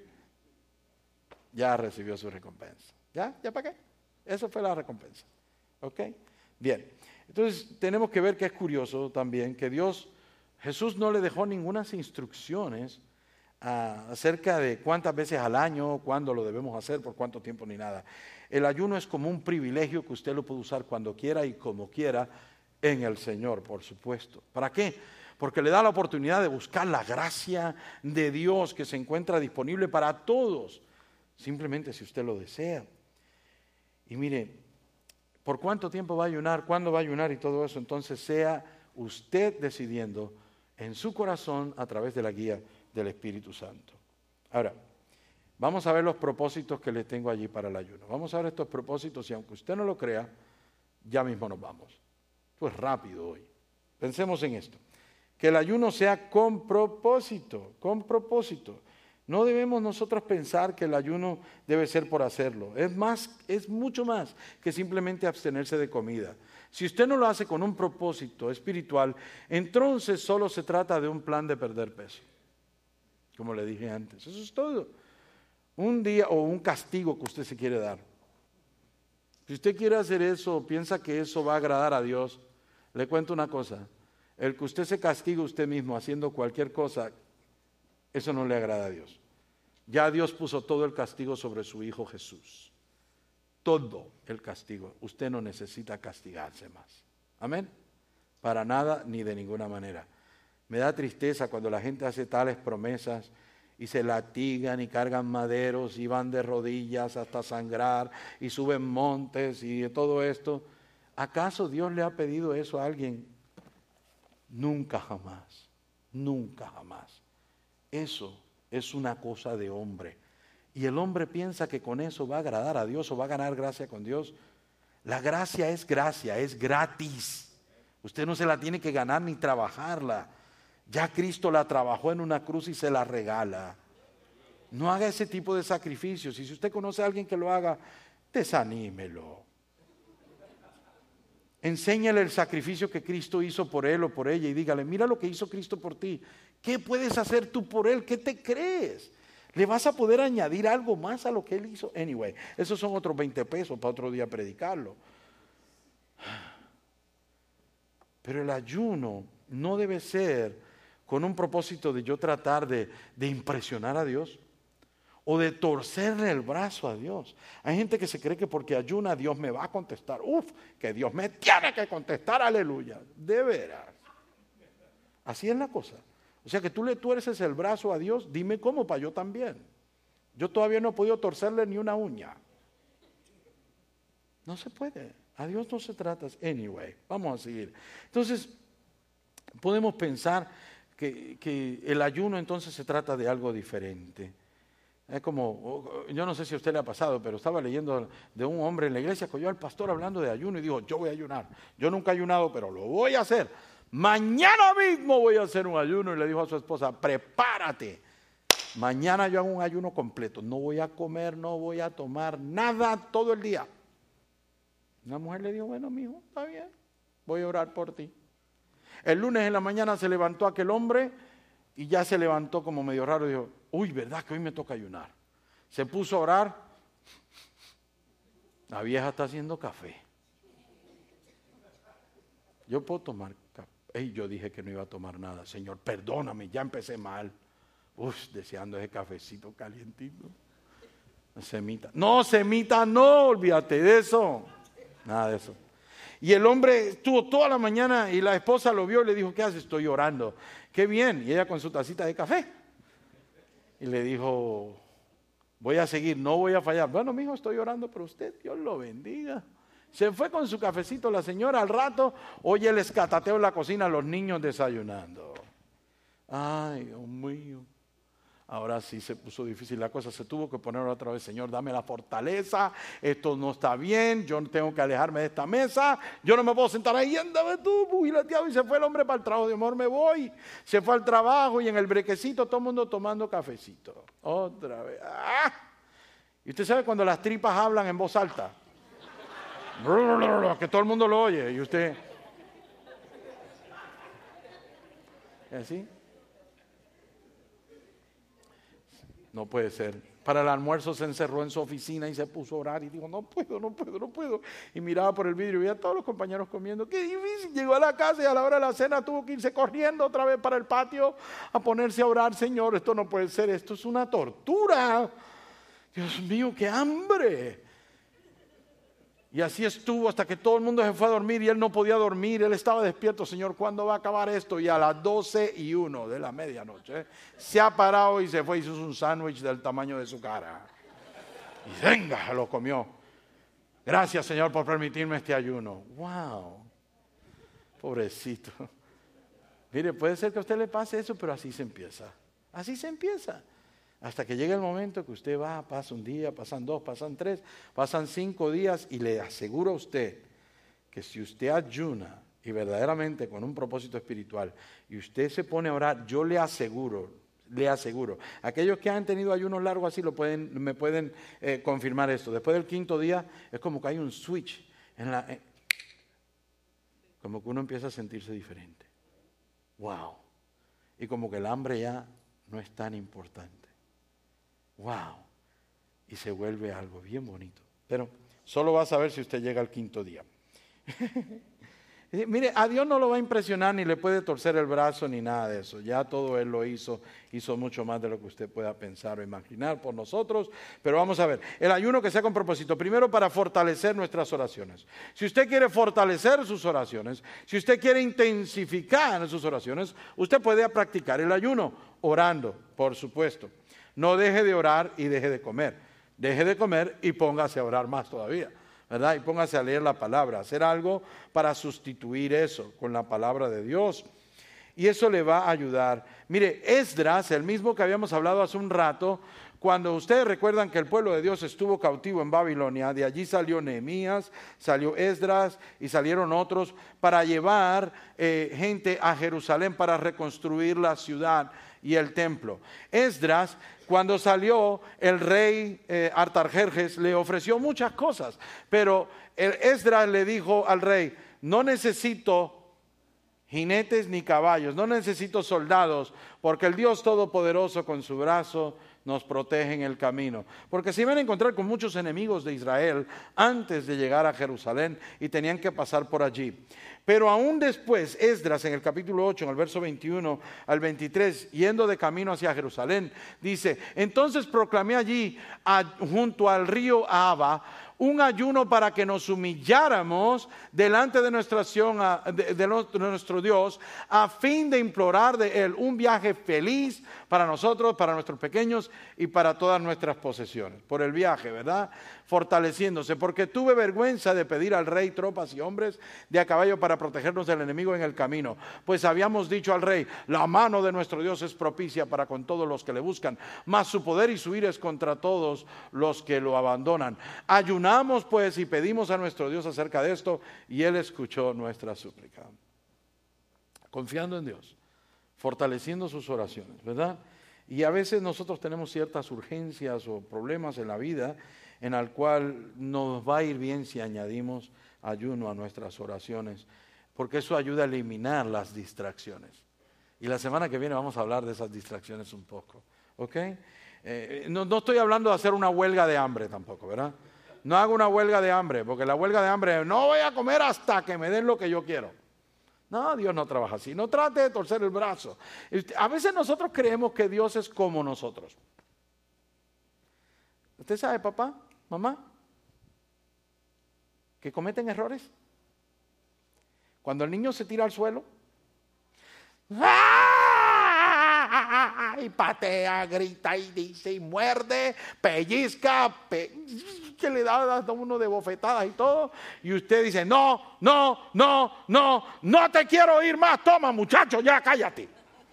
ya recibió su recompensa. ¿Ya para qué? Esa fue la recompensa. ¿Ok? Bien. Entonces tenemos que ver que es curioso también que Jesús no le dejó ninguna instrucciones acerca de cuántas veces al año, cuándo lo debemos hacer, por cuánto tiempo ni nada. El ayuno es como un privilegio que usted lo puede usar cuando quiera y como quiera en el Señor, por supuesto. ¿Para qué? Porque le da la oportunidad de buscar la gracia de Dios que se encuentra disponible para todos, simplemente si usted lo desea. Y mire, ¿por cuánto tiempo va a ayunar? ¿Cuándo va a ayunar? Y todo eso, entonces sea usted decidiendo en su corazón a través de la guía del Espíritu Santo. Ahora, vamos a ver los propósitos que le tengo allí para el ayuno. Vamos a ver estos propósitos y aunque usted no lo crea, ya mismo nos vamos. Pues rápido hoy. Pensemos en esto. Que el ayuno sea con propósito, con propósito. No debemos nosotros pensar que el ayuno debe ser por hacerlo. Es mucho más que simplemente abstenerse de comida. Si usted no lo hace con un propósito espiritual, entonces solo se trata de un plan de perder peso. Como le dije antes, eso es todo. Un día o un castigo que usted se quiere dar. Si usted quiere hacer eso o piensa que eso va a agradar a Dios, le cuento una cosa. El que usted se castigue usted mismo haciendo cualquier cosa, eso no le agrada a Dios. Ya Dios puso todo el castigo sobre su Hijo Jesús. Todo el castigo. Usted no necesita castigarse más. Amén. Para nada ni de ninguna manera. Me da tristeza cuando la gente hace tales promesas y se latigan y cargan maderos y van de rodillas hasta sangrar y suben montes y todo esto. ¿Acaso Dios le ha pedido eso a alguien? Nunca jamás, nunca jamás. Eso es una cosa de hombre. Y el hombre piensa que con eso va a agradar a Dios o va a ganar gracia con Dios. La gracia, es gratis. Usted no se la tiene que ganar ni trabajarla. Ya Cristo la trabajó en una cruz y se la regala. No haga ese tipo de sacrificios. Y si usted conoce a alguien que lo haga, desanímelo. Enséñale el sacrificio que Cristo hizo por él o por ella y dígale, mira lo que hizo Cristo por ti. ¿Qué puedes hacer tú por él? ¿Qué te crees? ¿Le vas a poder añadir algo más a lo que él hizo? Anyway, esos son otros 20 pesos para otro día predicarlo. Pero el ayuno no debe ser con un propósito de yo tratar de impresionar a Dios o de torcerle el brazo a Dios. Hay gente que se cree que porque ayuna Dios me va a contestar. Que Dios me tiene que contestar, aleluya. De veras. Así es la cosa. O sea que tú le tuerces el brazo a Dios, dime cómo para yo también. Yo todavía no he podido torcerle ni una uña. No se puede. A Dios no se trata. Anyway, vamos a seguir. Entonces, podemos pensar que el ayuno entonces se trata de algo diferente. Es como, yo no sé si a usted le ha pasado, pero estaba leyendo de un hombre en la iglesia que oyó al pastor hablando de ayuno y dijo, yo voy a ayunar. Yo nunca he ayunado, pero lo voy a hacer. Mañana mismo voy a hacer un ayuno. Y le dijo a su esposa, prepárate. Mañana yo hago un ayuno completo. No voy a comer, no voy a tomar nada todo el día. La mujer le dijo, bueno, mijo, está bien, voy a orar por ti. El lunes en la mañana se levantó aquel hombre y ya se levantó como medio raro y dijo, uy, ¿verdad que hoy me toca ayunar? Se puso a orar. La vieja está haciendo café. Yo puedo tomar café. Yo dije que no iba a tomar nada. Señor, perdóname, ya empecé mal. Deseando ese cafecito calientito. Semita. No, semita, no, olvídate de eso. Nada de eso. Y el hombre estuvo toda la mañana y la esposa lo vio y le dijo, ¿qué haces? Estoy orando. Qué bien. Y ella con su tacita de café. Y le dijo, voy a seguir, no voy a fallar. Bueno, mijo, estoy orando por usted. Dios lo bendiga. Se fue con su cafecito la señora. Al rato oye el escatateo en la cocina, los niños desayunando. Ay, Dios mío. Ahora sí se puso difícil la cosa, se tuvo que poner otra vez, Señor, dame la fortaleza, esto no está bien, yo tengo que alejarme de esta mesa, yo no me puedo sentar ahí, ándame tú, bujilateado, y se fue el hombre para el trabajo, de amor, me voy, se fue al trabajo y en el brequecito todo el mundo tomando cafecito, otra vez. ¡Ah! Y usted sabe cuando las tripas hablan en voz alta, que todo el mundo lo oye, y usted, ¿así? No puede ser. Para el almuerzo se encerró en su oficina y se puso a orar y dijo, no puedo. Y miraba por el vidrio y veía a todos los compañeros comiendo. Qué difícil. Llegó a la casa y a la hora de la cena tuvo que irse corriendo otra vez para el patio a ponerse a orar. Señor, esto no puede ser, esto es una tortura. Dios mío, qué hambre. Y así estuvo hasta que todo el mundo se fue a dormir y él no podía dormir. Él estaba despierto, Señor, ¿cuándo va a acabar esto? Y a las 12:01 de la medianoche se ha parado y se fue y hizo un sándwich del tamaño de su cara. Y venga, lo comió. Gracias, Señor, por permitirme este ayuno. Wow, pobrecito. Mire, puede ser que a usted le pase eso, pero así se empieza. Así se empieza. Hasta que llega el momento que usted va, pasa un día, pasan 2, pasan 3, pasan 5 días y le aseguro a usted que si usted ayuna y verdaderamente con un propósito espiritual, y usted se pone a orar, yo le aseguro, aquellos que han tenido ayunos largos así me pueden confirmar esto. Después del quinto día es como que hay un switch, como que uno empieza a sentirse diferente. ¡Wow! Y como que el hambre ya no es tan importante. ¡Wow! Y se vuelve algo bien bonito. Pero solo va a saber si usted llega al quinto día. Mire, a Dios no lo va a impresionar ni le puede torcer el brazo ni nada de eso. Ya todo Él lo hizo mucho más de lo que usted pueda pensar o imaginar por nosotros. Pero vamos a ver, el ayuno que sea con propósito, primero para fortalecer nuestras oraciones. Si usted quiere fortalecer sus oraciones, si usted quiere intensificar sus oraciones, usted puede practicar el ayuno, orando, por supuesto. No deje de orar y deje de comer. Deje de comer y póngase a orar más todavía, ¿verdad? Y póngase a leer la palabra, hacer algo para sustituir eso con la palabra de Dios. Y eso le va a ayudar. Mire, Esdras, el mismo que habíamos hablado hace un rato, cuando ustedes recuerdan que el pueblo de Dios estuvo cautivo en Babilonia, de allí salió Nehemías, salió Esdras y salieron otros para llevar gente a Jerusalén para reconstruir la ciudad y el templo. Esdras, cuando salió, el rey Artajerjes le ofreció muchas cosas, pero Esdras le dijo al rey, no necesito jinetes ni caballos, no necesito soldados, porque el Dios Todopoderoso con su brazo nos protege en el camino. Porque se iban a encontrar con muchos enemigos de Israel antes de llegar a Jerusalén y tenían que pasar por allí. Pero aún después, Esdras en el capítulo 8, en el verso 21 al 23, yendo de camino hacia Jerusalén, dice, entonces proclamé allí junto al río Ahava un ayuno para que nos humilláramos delante de nuestro Dios, a fin de implorar de Él un viaje feliz para nosotros, para nuestros pequeños y para todas nuestras posesiones. Por el viaje, ¿verdad? Fortaleciéndose, porque tuve vergüenza de pedir al rey tropas y hombres de a caballo para protegernos del enemigo en el camino, pues habíamos dicho al rey, la mano de nuestro Dios es propicia para con todos los que le buscan, mas su poder y su ira es contra todos los que lo abandonan. Ayunamos pues y pedimos a nuestro Dios acerca de esto, y Él escuchó nuestra súplica. Confiando en Dios, fortaleciendo sus oraciones, ¿verdad? Y a veces nosotros tenemos ciertas urgencias o problemas en la vida en el cual nos va a ir bien si añadimos ayuno a nuestras oraciones, porque eso ayuda a eliminar las distracciones. Y la semana que viene vamos a hablar de esas distracciones un poco, ¿ok? No estoy hablando de hacer una huelga de hambre tampoco, ¿verdad? No hago una huelga de hambre, porque la huelga de hambre, no voy a comer hasta que me den lo que yo quiero. No, Dios no trabaja así. No trate de torcer el brazo. A veces nosotros creemos que Dios es como nosotros. ¿Usted sabe, papá, mamá, que cometen errores? Cuando el niño se tira al suelo, y patea, grita y dice y muerde, pellizca, que le da a uno de bofetadas y todo, y usted dice, no te quiero oír más, toma muchacho, ya cállate.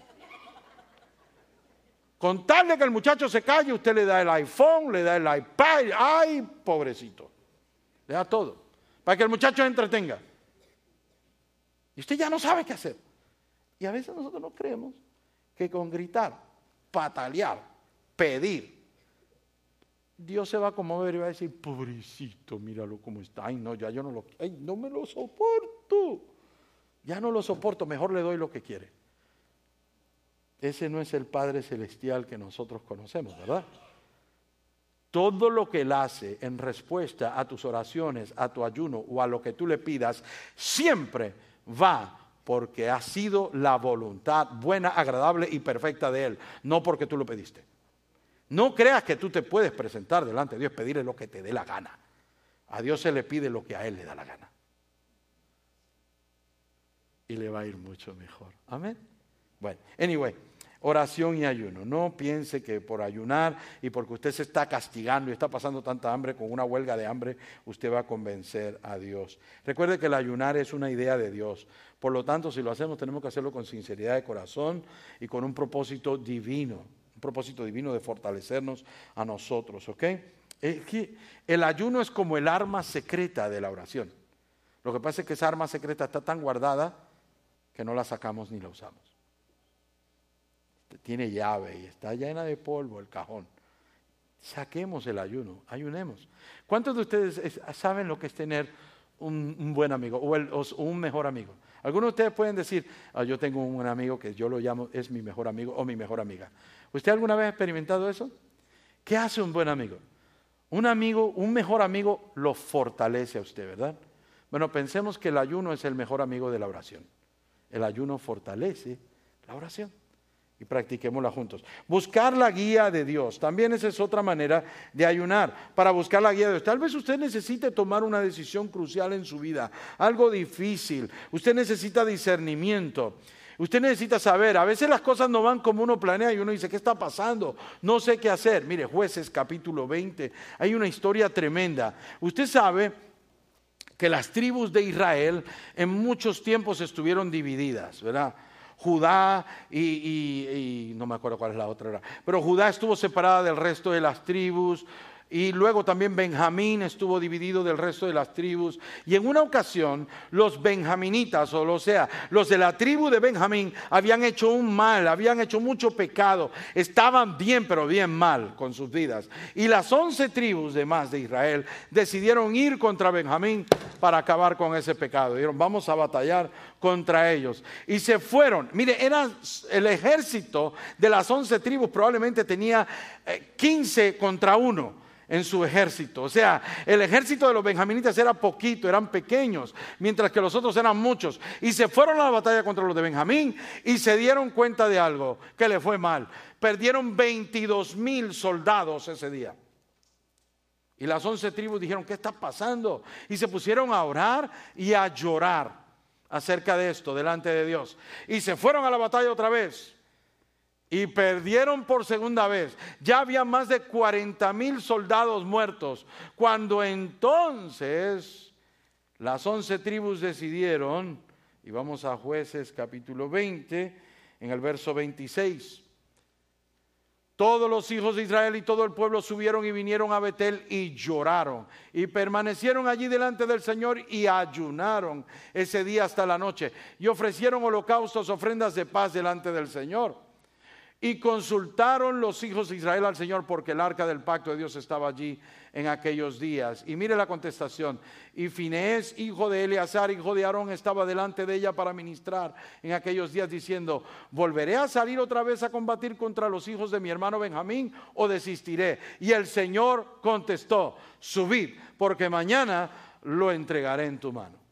Con tal de que el muchacho se calle, usted le da el iPhone, le da el iPad, ay, pobrecito, le da todo, para que el muchacho se entretenga. Y usted ya no sabe qué hacer. Y a veces nosotros no creemos que con gritar, patalear, pedir, Dios se va a conmover y va a decir, pobrecito, míralo cómo está. Ay, no, ya yo no no me lo soporto. Ya no lo soporto, mejor le doy lo que quiere. Ese no es el Padre Celestial que nosotros conocemos, ¿verdad? Todo lo que Él hace en respuesta a tus oraciones, a tu ayuno o a lo que tú le pidas, siempre va porque ha sido la voluntad buena, agradable y perfecta de Él, no porque tú lo pediste. No creas que tú te puedes presentar delante de Dios, pedirle lo que te dé la gana. A Dios se le pide lo que a Él le da la gana. Y le va a ir mucho mejor. Amén. Bueno, anyway, oración y ayuno. No piense que por ayunar y porque usted se está castigando y está pasando tanta hambre, con una huelga de hambre, usted va a convencer a Dios. Recuerde que el ayunar es una idea de Dios. Por lo tanto, si lo hacemos, tenemos que hacerlo con sinceridad de corazón y con un propósito divino. Un propósito divino de fortalecernos a nosotros, ¿ok? El ayuno es como el arma secreta de la oración. Lo que pasa es que esa arma secreta está tan guardada que no la sacamos ni la usamos. Tiene llave y está llena de polvo el cajón. Saquemos el ayuno, ayunemos. ¿Cuántos de ustedes saben lo que es tener un buen amigo o un mejor amigo? Algunos de ustedes pueden decir, yo tengo un amigo que yo lo llamo, es mi mejor amigo o mi mejor amiga. ¿Usted alguna vez ha experimentado eso? ¿Qué hace un buen amigo? Un mejor amigo lo fortalece a usted, ¿verdad? Bueno, pensemos que el ayuno es el mejor amigo de la oración. El ayuno fortalece la oración. Y practiquémosla juntos. Buscar la guía de Dios. También esa es otra manera de ayunar, para buscar la guía de Dios. Tal vez usted necesite tomar una decisión crucial en su vida, algo difícil. Usted necesita discernimiento. Usted necesita saber, a veces las cosas no van como uno planea y uno dice, ¿qué está pasando? No sé qué hacer. Mire, Jueces capítulo 20, hay una historia tremenda. Usted sabe que las tribus de Israel en muchos tiempos estuvieron divididas, ¿verdad? Judá y no me acuerdo cuál es la otra, pero Judá estuvo separada del resto de las tribus. Y luego también Benjamín estuvo dividido del resto de las tribus. Y en una ocasión los benjaminitas, los de la tribu de Benjamín, habían hecho un mal, habían hecho mucho pecado. Estaban bien, pero bien mal con sus vidas. Y las 11 tribus demás de Israel decidieron ir contra Benjamín para acabar con ese pecado. Dijeron, vamos a batallar contra ellos. Y se fueron. Mire, el ejército de las 11 tribus probablemente tenía 15 contra 1. En su ejército, o sea, el ejército de los benjaminitas era poquito, eran pequeños, mientras que los otros eran muchos, y se fueron a la batalla contra los de Benjamín, y se dieron cuenta de algo, que le fue mal, perdieron 22,000 soldados ese día, y las 11 tribus dijeron, ¿qué está pasando? Y se pusieron a orar y a llorar acerca de esto, delante de Dios, y se fueron a la batalla otra vez, y perdieron por segunda vez. Ya había más de 40,000 soldados muertos. Cuando entonces las 11 tribus decidieron, y vamos a Jueces capítulo 20, en el verso 26. Todos los hijos de Israel y todo el pueblo subieron y vinieron a Betel y lloraron. Y permanecieron allí delante del Señor y ayunaron ese día hasta la noche. Y ofrecieron holocaustos, ofrendas de paz delante del Señor. Y consultaron los hijos de Israel al Señor porque el arca del pacto de Dios estaba allí en aquellos días. Y mire la contestación. Y Finees, hijo de Eleazar, hijo de Aarón, estaba delante de ella para ministrar en aquellos días diciendo, ¿volveré a salir otra vez a combatir contra los hijos de mi hermano Benjamín o desistiré? Y el Señor contestó, subid, porque mañana lo entregaré en tu mano.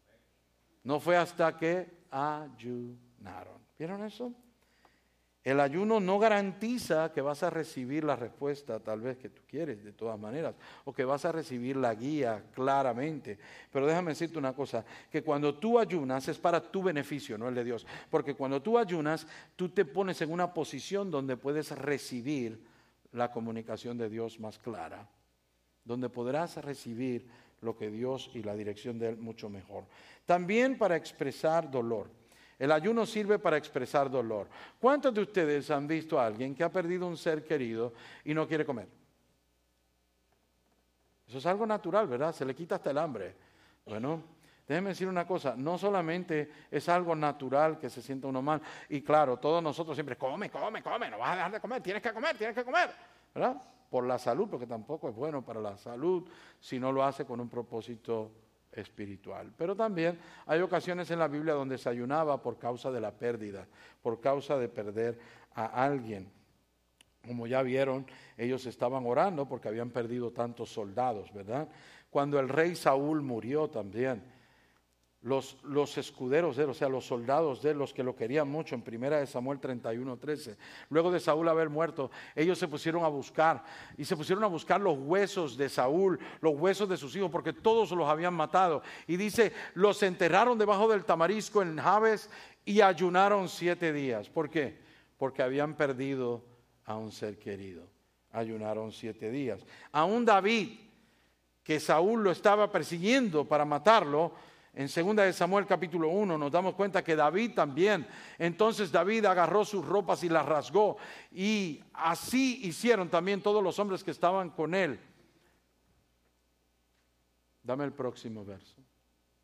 No fue hasta que ayunaron. ¿Vieron eso? El ayuno no garantiza que vas a recibir la respuesta tal vez que tú quieres de todas maneras, o que vas a recibir la guía claramente. Pero déjame decirte una cosa, que cuando tú ayunas es para tu beneficio, no el de Dios. Porque cuando tú ayunas, tú te pones en una posición donde puedes recibir la comunicación de Dios más clara, donde podrás recibir lo que Dios y la dirección de Él mucho mejor. También para expresar dolor. El ayuno sirve para expresar dolor. ¿Cuántos de ustedes han visto a alguien que ha perdido un ser querido y no quiere comer? Eso es algo natural, ¿verdad? Se le quita hasta el hambre. Bueno, déjenme decir una cosa, no solamente es algo natural que se sienta uno mal, y claro, todos nosotros siempre, come, no vas a dejar de comer, tienes que comer, ¿verdad? Por la salud, porque tampoco es bueno para la salud si no lo hace con un propósito espiritual. Pero también hay ocasiones en la Biblia donde se ayunaba por causa de la pérdida, por causa de perder a alguien. Como ya vieron, ellos estaban orando porque habían perdido tantos soldados, ¿verdad? Cuando el rey Saúl murió también, los escuderos de él, o sea, los soldados de él, los que lo querían mucho, en 1 Samuel 31:13, luego de Saúl haber muerto, ellos se pusieron a buscar, y se pusieron a buscar los huesos de Saúl, los huesos de sus hijos, porque todos los habían matado. Y dice, los enterraron debajo del tamarisco en Jabes y ayunaron 7 días. ¿Por qué? Porque habían perdido a un ser querido. Ayunaron 7 días. Aún David, que Saúl lo estaba persiguiendo para matarlo, en 2 Samuel capítulo 1 nos damos cuenta que David también, entonces David agarró sus ropas y las rasgó, y así hicieron también todos los hombres que estaban con él. Dame el próximo verso.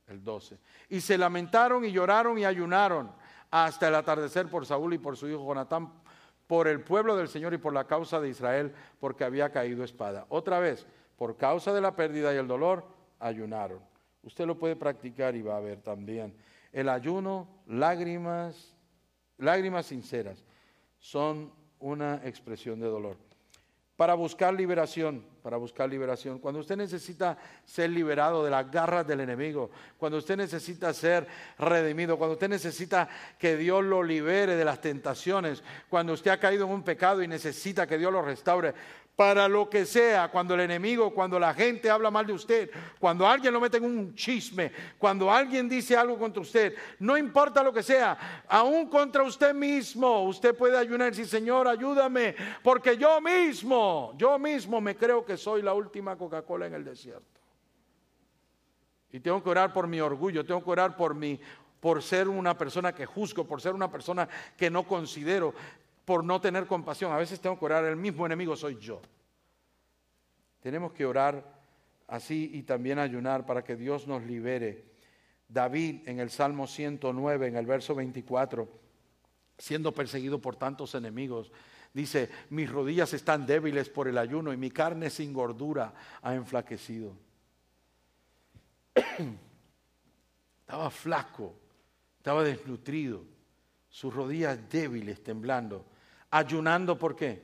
el 12. Y se lamentaron y lloraron y ayunaron hasta el atardecer por Saúl y por su hijo Jonatán, por el pueblo del Señor y por la causa de Israel, porque había caído espada. Otra vez, por causa de la pérdida y el dolor, ayunaron. Usted lo puede practicar y va a ver también. El ayuno, lágrimas sinceras, son una expresión de dolor. Para buscar liberación. Cuando usted necesita ser liberado de las garras del enemigo, cuando usted necesita ser redimido, cuando usted necesita que Dios lo libere de las tentaciones, cuando usted ha caído en un pecado y necesita que Dios lo restaure, para lo que sea, cuando el enemigo, cuando la gente habla mal de usted, cuando alguien lo mete en un chisme, cuando alguien dice algo contra usted, no importa lo que sea, aún contra usted mismo, usted puede ayunar y decir, Señor, ayúdame, porque yo mismo me creo que soy la última Coca-Cola en el desierto. Y tengo que orar por mi orgullo, tengo que orar por ser una persona que juzgo, por ser una persona que no considero, por no tener compasión. A veces tengo que orar, el mismo enemigo soy yo. Tenemos que orar así y también ayunar para que Dios nos libere. David en el Salmo 109, en el verso 24, siendo perseguido por tantos enemigos, dice, mis rodillas están débiles por el ayuno y mi carne sin gordura ha enflaquecido. Estaba flaco, estaba desnutrido, sus rodillas débiles temblando. Ayunando, ¿por qué?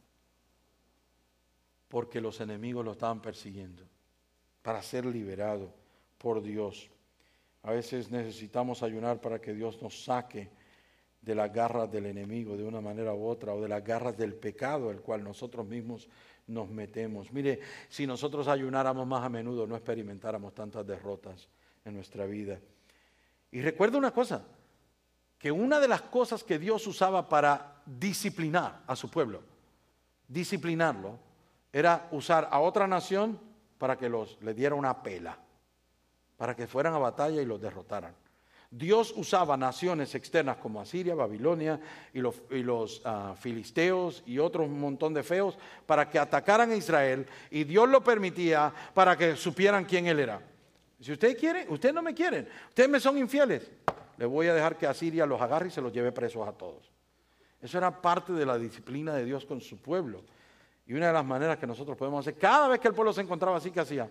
Porque los enemigos lo estaban persiguiendo, para ser liberado por Dios. A veces necesitamos ayunar para que Dios nos saque de las garras del enemigo de una manera u otra, o de las garras del pecado, el cual nosotros mismos nos metemos. Mire, si nosotros ayunáramos más a menudo, no experimentáramos tantas derrotas en nuestra vida. Y recuerda una cosa, que una de las cosas que Dios usaba para disciplinar a su pueblo, disciplinarlo, era usar a otra nación para que le diera una pela, para que fueran a batalla y los derrotaran. Dios usaba naciones externas como Asiria, Babilonia y los filisteos y otro montón de feos para que atacaran a Israel, y Dios lo permitía para que supieran quién Él era. Si ustedes quieren, ustedes no me quieren, ustedes me son infieles, le voy a dejar que Asiria los agarre y se los lleve presos a todos. Eso era parte de la disciplina de Dios con su pueblo. Y una de las maneras que nosotros podemos hacer, cada vez que el pueblo se encontraba así, ¿qué hacía?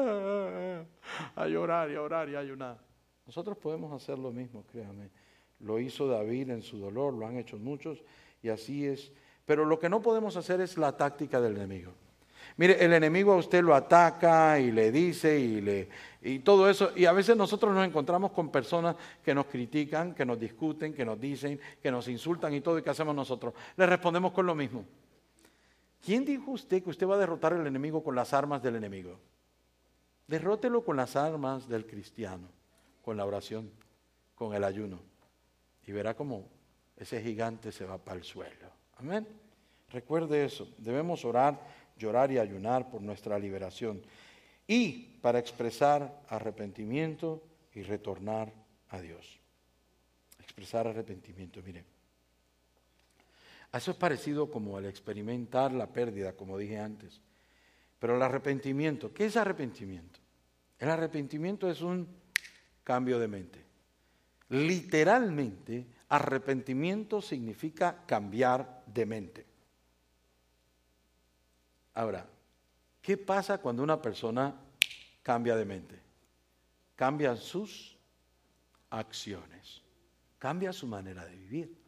A llorar y a orar y a ayunar. Nosotros podemos hacer lo mismo, créanme. Lo hizo David en su dolor, lo han hecho muchos, y así es. Pero lo que no podemos hacer es la táctica del enemigo. Mire, el enemigo a usted lo ataca y le dice y todo eso, y a veces nosotros nos encontramos con personas que nos critican, que nos discuten, que nos dicen, que nos insultan y todo, ¿y qué hacemos nosotros? Le respondemos con lo mismo. ¿Quién dijo usted que usted va a derrotar al enemigo con las armas del enemigo? Derrótelo con las armas del cristiano, con la oración, con el ayuno, y verá cómo ese gigante se va para el suelo. Amén. Recuerde eso, debemos orar, llorar y ayunar por nuestra liberación y para expresar arrepentimiento y retornar a Dios. Expresar arrepentimiento, mire. Eso es parecido como el experimentar la pérdida, como dije antes. Pero el arrepentimiento, ¿qué es arrepentimiento? El arrepentimiento es un cambio de mente. Literalmente, arrepentimiento significa cambiar de mente. Ahora, ¿qué pasa cuando una persona cambia de mente? Cambian sus acciones, cambia su manera de vivir,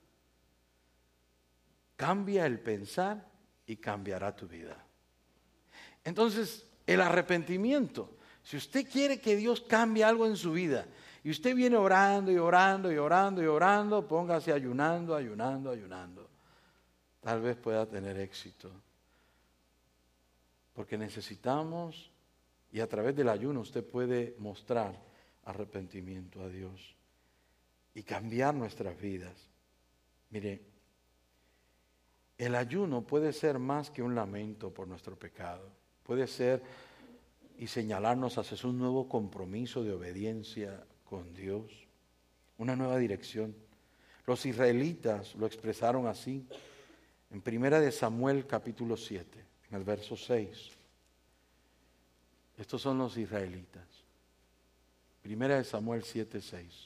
cambia el pensar y cambiará tu vida. Entonces, el arrepentimiento, si usted quiere que Dios cambie algo en su vida, y usted viene orando y orando y orando y orando, póngase ayunando, ayunando, ayunando. Tal vez pueda tener éxito. Porque necesitamos, y a través del ayuno usted puede mostrar arrepentimiento a Dios y cambiar nuestras vidas. Mire, el ayuno puede ser más que un lamento por nuestro pecado. Puede ser y señalarnos hacia un nuevo compromiso de obediencia con Dios, una nueva dirección. Los israelitas lo expresaron así en 1 Samuel capítulo 7, en el verso 6. Estos son los israelitas. Primera de Samuel 7:6.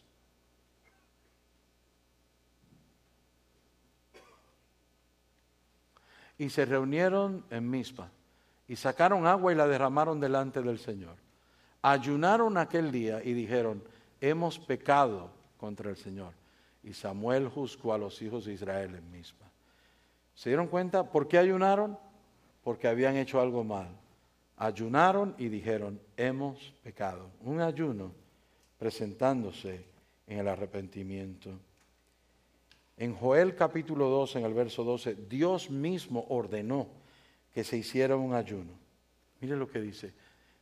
Y se reunieron en Mizpa y sacaron agua y la derramaron delante del Señor. Ayunaron aquel día y dijeron: hemos pecado contra el Señor. Y Samuel juzgó a los hijos de Israel en Mizpa. ¿Se dieron cuenta por qué ayunaron? Porque habían hecho algo mal. Ayunaron y dijeron: hemos pecado. Un ayuno presentándose en el arrepentimiento. En Joel capítulo 2, en el verso 12, Dios mismo ordenó que se hiciera un ayuno. Mire lo que dice.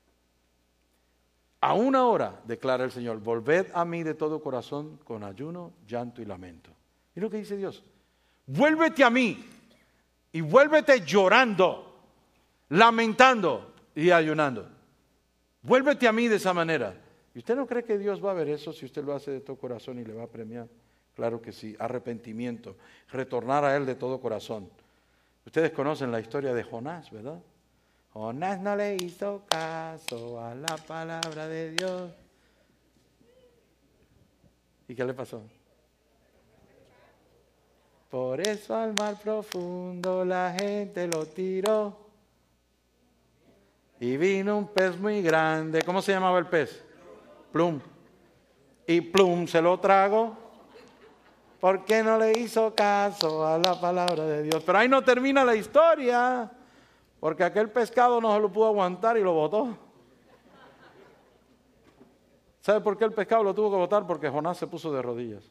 A una hora, declara el Señor, volved a mí de todo corazón con ayuno, llanto y lamento. Mire lo que dice Dios. Vuélvete a mí y vuélvete llorando, lamentando y ayunando. Vuélvete a mí de esa manera. ¿Y usted no cree que Dios va a ver eso si usted lo hace de todo corazón y le va a premiar? Claro que sí, arrepentimiento, retornar a Él de todo corazón. Ustedes conocen la historia de Jonás, ¿verdad? Jonás no le hizo caso a la palabra de Dios. ¿Y qué le pasó? Por eso al mar profundo la gente lo tiró. Y vino un pez muy grande. ¿Cómo se llamaba el pez? Plum. Y Plum se lo tragó. Porque no le hizo caso a la palabra de Dios. Pero ahí no termina la historia. Porque aquel pescado no se lo pudo aguantar y lo botó. ¿Sabe por qué el pescado lo tuvo que botar? Porque Jonás se puso de rodillas.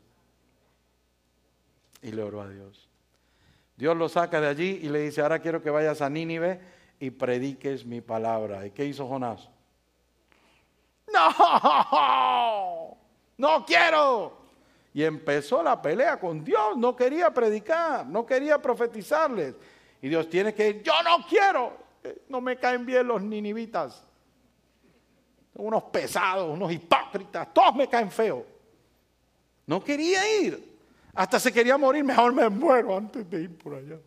Y le oró a Dios. Dios lo saca de allí y le dice: ahora quiero que vayas a Nínive y prediques mi palabra. ¿Y qué hizo Jonás? ¡No! ¡No quiero! Y empezó la pelea con Dios. No quería predicar, no quería profetizarles. Y Dios tiene que ir: yo no quiero. No me caen bien los ninivitas. Son unos pesados, unos hipócritas. Todos me caen feos. No quería ir. Hasta se quería morir. Mejor me muero antes de ir por allá.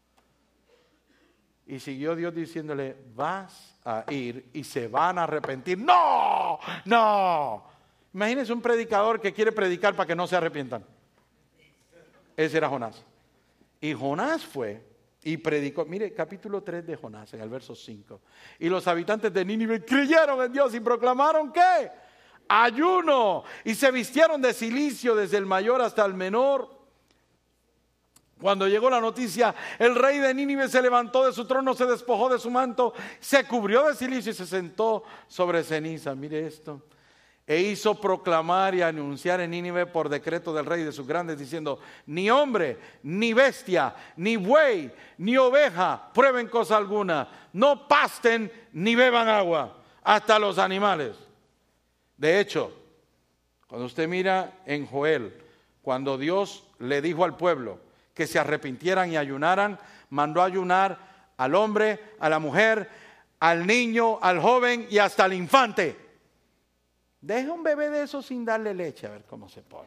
Y siguió Dios diciéndole: vas a ir y se van a arrepentir. ¡No! ¡No! Imagínense un predicador que quiere predicar para que no se arrepientan. Ese era Jonás. Y Jonás fue y predicó. Mire, capítulo 3 de Jonás, en el verso 5. Y los habitantes de Nínive creyeron en Dios y proclamaron ¿qué? Ayuno. Y se vistieron de cilicio desde el mayor hasta el menor. Cuando llegó la noticia, el rey de Nínive se levantó de su trono, se despojó de su manto, se cubrió de cilicio y se sentó sobre ceniza. Mire esto. E hizo proclamar y anunciar en Nínive por decreto del rey de sus grandes, diciendo: ni hombre, ni bestia, ni buey, ni oveja prueben cosa alguna, no pasten ni beban agua, hasta los animales. De hecho, cuando usted mira en Joel, cuando Dios le dijo al pueblo que se arrepintieran y ayunaran, mandó a ayunar al hombre, a la mujer, al niño, al joven y hasta al infante. Deja un bebé de eso sin darle leche, a ver cómo se pone.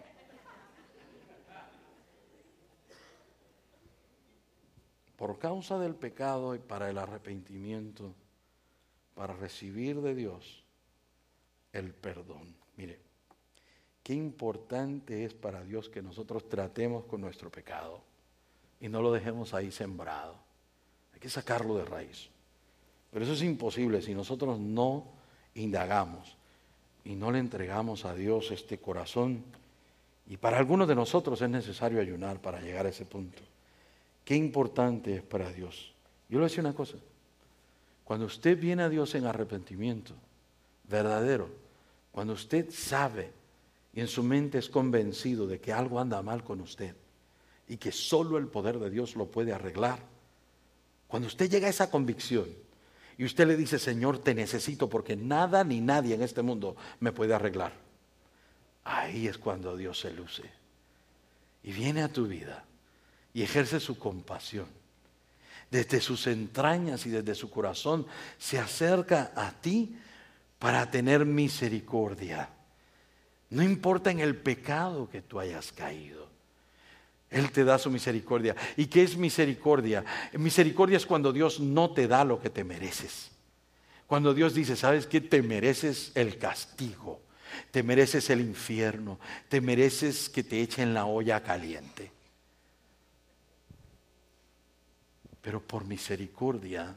Por causa del pecado y para el arrepentimiento, para recibir de Dios el perdón. Mire, qué importante es para Dios que nosotros tratemos con nuestro pecado y no lo dejemos ahí sembrado. Hay que sacarlo de raíz. Pero eso es imposible si nosotros no indagamos y no le entregamos a Dios este corazón. Y para algunos de nosotros es necesario ayunar para llegar a ese punto. Qué importante es para Dios. Yo le voy a decir una cosa. Cuando usted viene a Dios en arrepentimiento verdadero, cuando usted sabe y en su mente es convencido de que algo anda mal con usted y que solo el poder de Dios lo puede arreglar, cuando usted llega a esa convicción y usted le dice: Señor, te necesito porque nada ni nadie en este mundo me puede arreglar, ahí es cuando Dios se luce y viene a tu vida y ejerce su compasión. Desde sus entrañas y desde su corazón se acerca a ti para tener misericordia. No importa en el pecado que tú hayas caído, Él te da su misericordia. ¿Y qué es misericordia? Misericordia es cuando Dios no te da lo que te mereces. Cuando Dios dice: ¿sabes qué? Te mereces el castigo. te mereces el infierno, te mereces que te echen la olla caliente. Pero por misericordia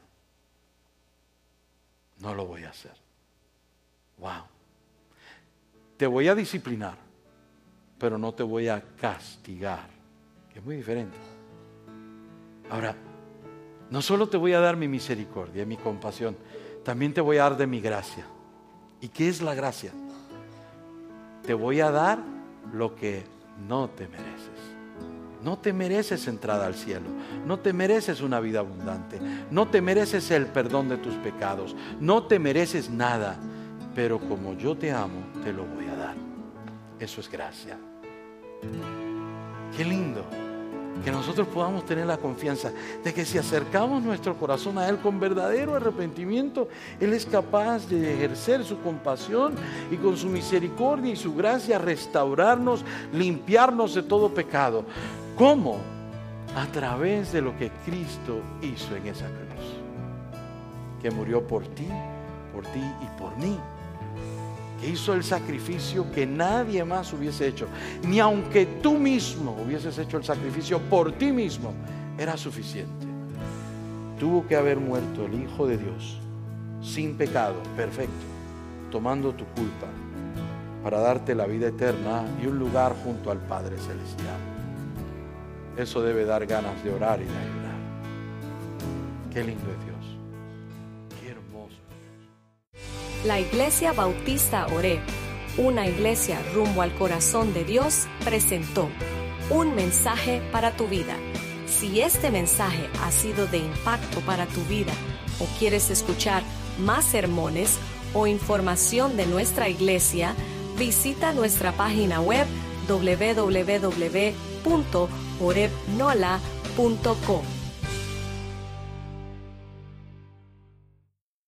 no lo voy a hacer. Wow. Te voy a disciplinar, pero no te voy a castigar, que es muy diferente. Ahora, no solo te voy a dar mi misericordia, mi compasión, también te voy a dar de mi gracia. ¿Y qué es la gracia? Te voy a dar lo que no te mereces. No te mereces entrada al cielo, no te mereces una vida abundante, no te mereces el perdón de tus pecados, no te mereces nada, pero como yo te amo, te lo voy a dar. Eso es gracia. Qué lindo que nosotros podamos tener la confianza de que si acercamos nuestro corazón a Él con verdadero arrepentimiento, Él es capaz de ejercer su compasión y con su misericordia y su gracia restaurarnos, limpiarnos de todo pecado. ¿Cómo? A través de lo que Cristo hizo en esa cruz, que murió por ti y por mí, que hizo el sacrificio que nadie más hubiese hecho, ni aunque tú mismo hubieses hecho el sacrificio por ti mismo, era suficiente. Tuvo que haber muerto el Hijo de Dios, sin pecado, perfecto, tomando tu culpa, para darte la vida eterna y un lugar junto al Padre Celestial. Eso debe dar ganas de orar y de ayunar. Qué lindo es Dios. Qué hermoso es Dios. La Iglesia Bautista Oreb, una iglesia rumbo al corazón de Dios, presentó un mensaje para tu vida. Si este mensaje ha sido de impacto para tu vida o quieres escuchar más sermones o información de nuestra iglesia, visita nuestra página web www.orebnola.com.